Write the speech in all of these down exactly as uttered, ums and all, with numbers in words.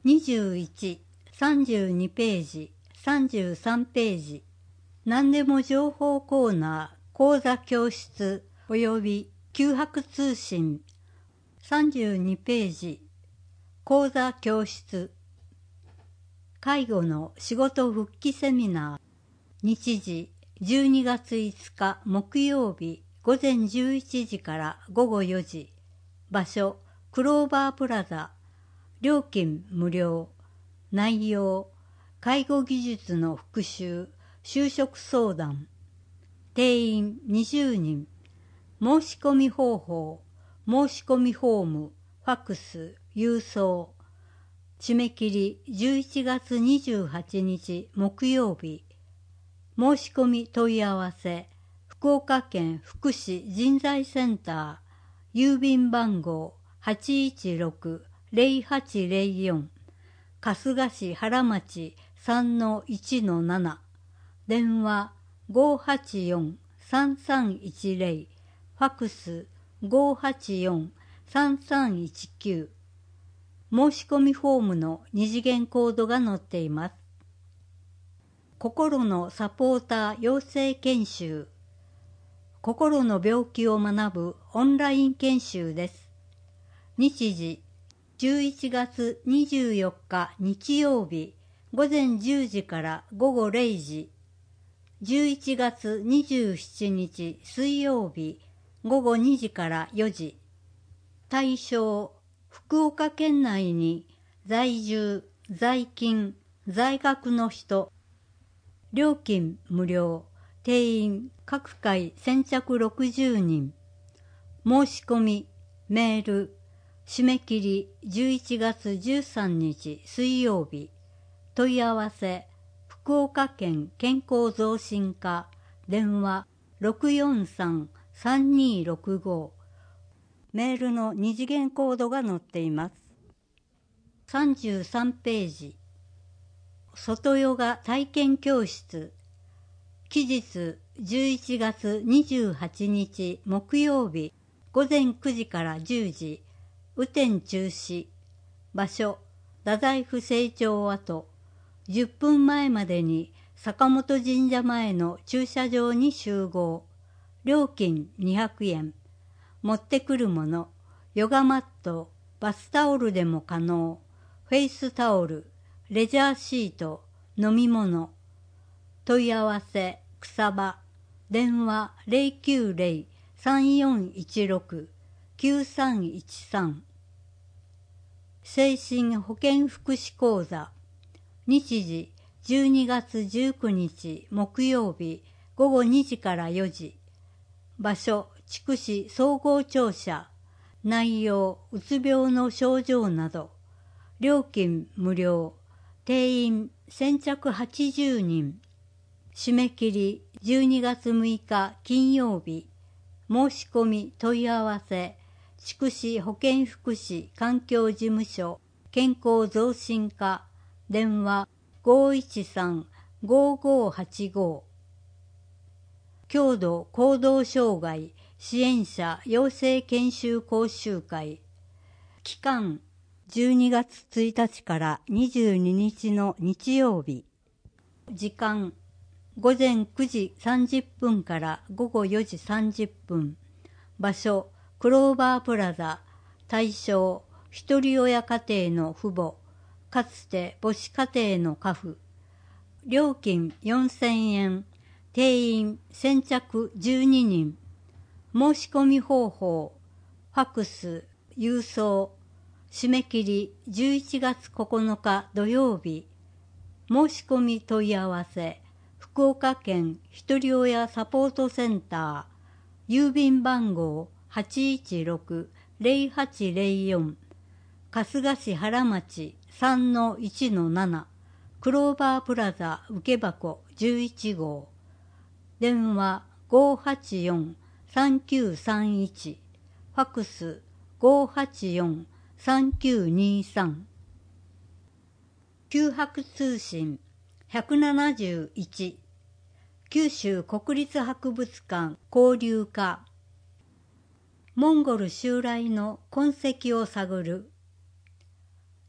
にじゅういち、さんじゅうにページ、さんじゅうさんページ。何でも情報コーナー、講座教室及び九博通信。さんじゅうにページ。講座教室。介護の仕事復帰セミナー。日時じゅうにがついつか木曜日午前じゅういちじから午後よじ。場所クローバープラザ。料金無料。内容介護技術の復習、就職相談。定員にじゅうにん。申し込み方法、申し込みフォーム、ファックス、郵送。締め切りじゅういちがつにじゅうはちにち木曜日。申し込み問い合わせ、福岡県福祉人材センター、郵便番号 はちいちろくーぜろはちぜろよん、春日市原町 さんのいちのなな、電話ごーはちよんさんさんいちぜろ、ファックスごーはちよんさんさんいちきゅう。申し込みフォームの二次元コードが載っています。心のサポーター養成研修。心の病気を学ぶオンライン研修です。日時じゅういちがつにじゅうよっか日曜日午前じゅうじから午後れいじ。じゅういちがつにじゅうしちにち水曜日午後にじからよじ。対象福岡県内に在住、在勤、在学の人。料金無料。定員各回先着ろくじゅうにん。申し込みメール。締め切りじゅういちがつじゅうさんにち水曜日。問い合わせ福岡県健康増進課。電話ろくよんさんーさんにーろくご。メールの二次元コードが載っています。さんじゅうさんページ。外ヨガ体験教室。期日じゅういちがつにじゅうはちにち木曜日午前くじからじゅうじ。雨天中止。場所太宰府成長跡。じゅっぷんまえまでに坂本神社前の駐車場に集合。料金にひゃくえん。持ってくるもの、ヨガマット、バスタオルでも可能、フェイスタオル、レジャーシート、飲み物。問い合わせ、草場。電話ぜろきゅうぜろーさんよんいちろくーきゅうさんいちさん。精神保健福祉講座。日時じゅうにがつじゅうくにち木曜日午後にじからよじ。場所筑紫総合庁舎。内容うつ病の症状など。料金無料。定員先着はちじゅうにん。締め切りじゅうにがつむいか金曜日。申し込み問い合わせ筑紫保健福祉環境事務所健康増進課。電話ごーいちさんーごーごーはちご。強度行動障害支援者養成研修講習会。期間じゅうにがつついたちからにじゅうににちの日曜日。時間ごぜんくじさんじゅっぷんからごごよじさんじゅっぷん。場所クローバープラザ。対象ひとり親家庭の父母、かつて母子家庭の家父。料金よんせんえん。定員先着じゅうににん。申し込み方法ファックス、郵送。締め切りじゅういちがつここのか土曜日。申し込み問い合わせ福岡県ひとり親サポートセンター。郵便番号 はちいちろくーぜろはちぜろよん、春日市原町 さんのいちのなな、クローバープラザ受箱じゅういちごう。電話ごーはちよんさんきゅうさんいち、ファックスごーはちよんさんきゅうにさん。九博通信ひゃくななじゅういち、九州国立博物館交流課。モンゴル襲来の痕跡を探る。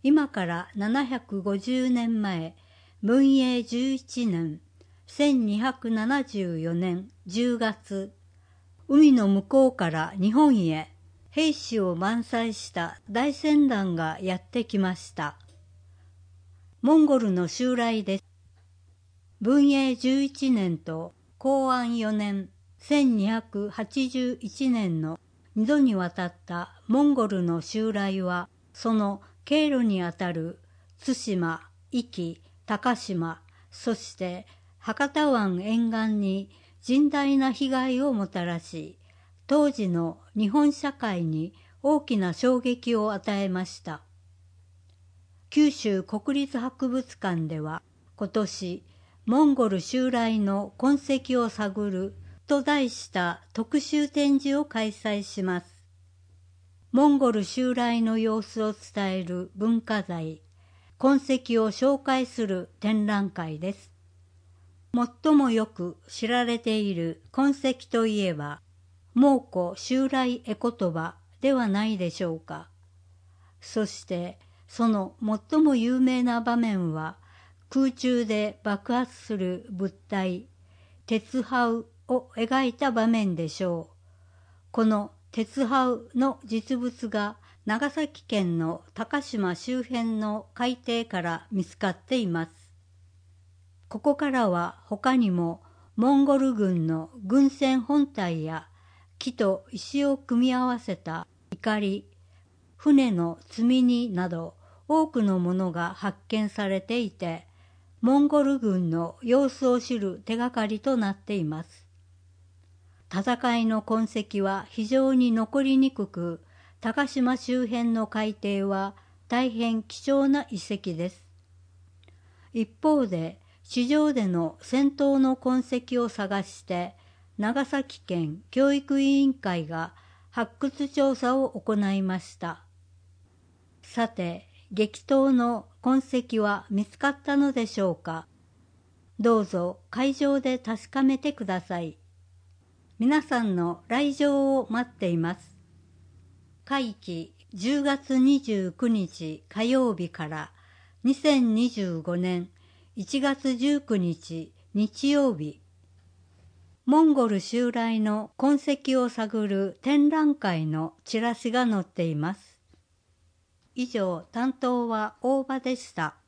今からななひゃくごじゅうねんまえ、文永じゅういちねん、せんにひゃくななじゅうよねんじゅうがつ、海の向こうから日本へ兵士を満載した大船団がやってきました。モンゴルの襲来です。文永じゅういちねんと弘安よねん、せんにひゃくはちじゅういちねんの二度にわたったモンゴルの襲来は、その経路にあたる対馬、壱岐、高島、そして博多湾沿岸に甚大な被害をもたらし、当時の日本社会に大きな衝撃を与えました。九州国立博物館では今年、モンゴル襲来の痕跡を探ると題した特集展示を開催します。モンゴル襲来の様子を伝える文化財、痕跡を紹介する展覧会です。最もよく知られている痕跡といえば、蒙古襲来絵言葉ではないでしょうか。そしてその最も有名な場面は、空中で爆発する物体、鉄炮を描いた場面でしょう。この鉄炮の実物が長崎県の高島周辺の海底から見つかっています。ここからは他にもモンゴル軍の軍船本体や木と石を組み合わせた錨、船の積み荷など多くのものが発見されていて、モンゴル軍の様子を知る手がかりとなっています。戦いの痕跡は非常に残りにくく、高島周辺の海底は大変貴重な遺跡です。一方で、地上での戦闘の痕跡を探して、長崎県教育委員会が発掘調査を行いました。さて、激闘の痕跡は見つかったのでしょうか。どうぞ会場で確かめてください。皆さんの来場を待っています。会期じゅうがつにじゅうくにち火曜日からにせんにじゅうごねんいちがつじゅうくにち日曜日。モンゴル襲来の痕跡を探る展覧会のチラシが載っています。以上、担当は大場でした。